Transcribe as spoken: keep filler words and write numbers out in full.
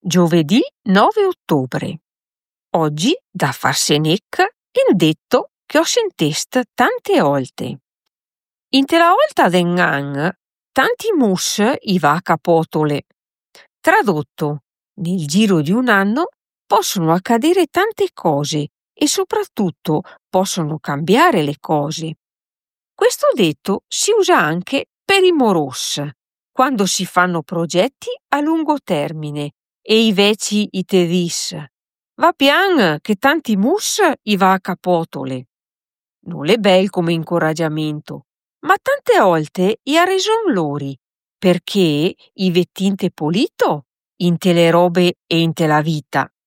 Giovedì nove ottobre. Oggi da farsenecca in detto che ho sentest tante volte. Inte la volta den an tanti mus i va a capotole. Tradotto, nel giro di un anno possono accadere tante cose e soprattutto possono cambiare le cose. Questo detto si usa anche per i moros, quando si fanno progetti a lungo termine e i veci i te dis: va pian che tanti mus i va a capotole. Non è bel come incoraggiamento, ma tante volte i ha ragion lori, perché i vettinte polito inte le robe e inte la vita.